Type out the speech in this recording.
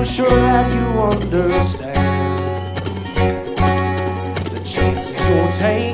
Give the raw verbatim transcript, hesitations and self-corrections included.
sure that you understand the chances you're taking.